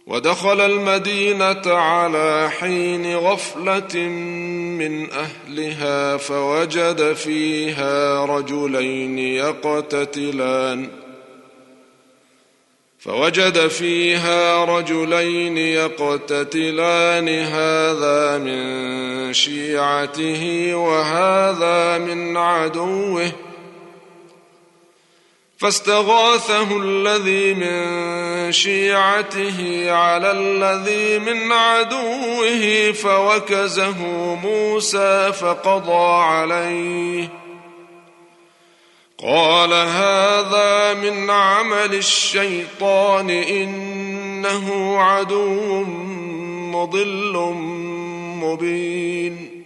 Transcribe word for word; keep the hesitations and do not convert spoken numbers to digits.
ودخل المدينة على حين غفلة من أهلها فوجد فيها رجلين يقتتلان فوجد فيها رجلين يقتتلان هذا من شيعته وهذا من عدوه فاستغاثه الذي من شيعته على الذي من عدوه فوكزه موسى فقضى عليه قال هذا من عمل الشيطان إنه عدو مضل مبين